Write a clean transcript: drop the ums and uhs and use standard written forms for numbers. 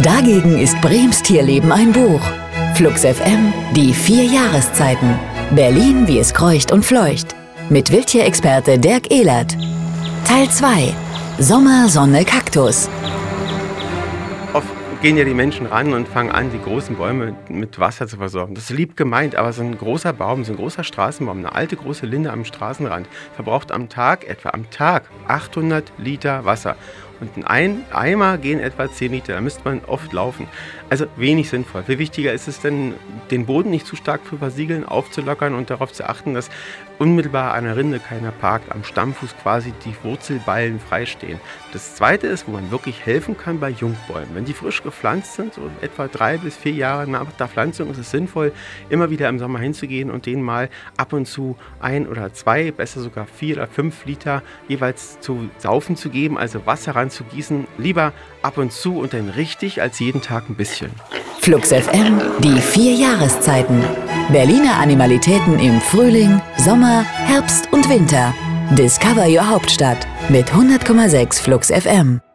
Dagegen ist Brems Tierleben ein Buch. Flux FM, die 4 Jahreszeiten. Berlin, wie es kreucht und fleucht. Mit Wildtierexperte Dirk Ehlert. Teil 2. Sommer, Sonne, Kaktus. Oft gehen ja die Menschen ran und fangen an, die großen Bäume mit Wasser zu versorgen. Das ist lieb gemeint, aber so ein großer Baum, so ein großer Straßenbaum, eine alte große Linde am Straßenrand, verbraucht am Tag 800 Liter Wasser. Und in einen Eimer gehen etwa 10 Liter. Da müsste man oft laufen. Also wenig sinnvoll. Viel wichtiger ist es denn, den Boden nicht zu stark zu versiegeln, aufzulockern und darauf zu achten, dass unmittelbar an der Rinde keiner parkt, am Stammfuß quasi die Wurzelballen freistehen. Das Zweite ist, wo man wirklich helfen kann, bei Jungbäumen. Wenn die frisch gepflanzt sind, so etwa 3 bis 4 Jahre nach der Pflanzung, ist es sinnvoll, immer wieder im Sommer hinzugehen und denen mal ab und zu 1 oder 2, besser sogar 4 oder 5 Liter jeweils zu saufen zu geben, also Wasser ranzugießen. Lieber ab und zu und dann richtig als jeden Tag ein bisschen. Flux FM, die 4 Jahreszeiten. Berliner Animalitäten im Frühling, Sommer, Herbst und Winter. Discover your Hauptstadt mit 100,6 Flux FM.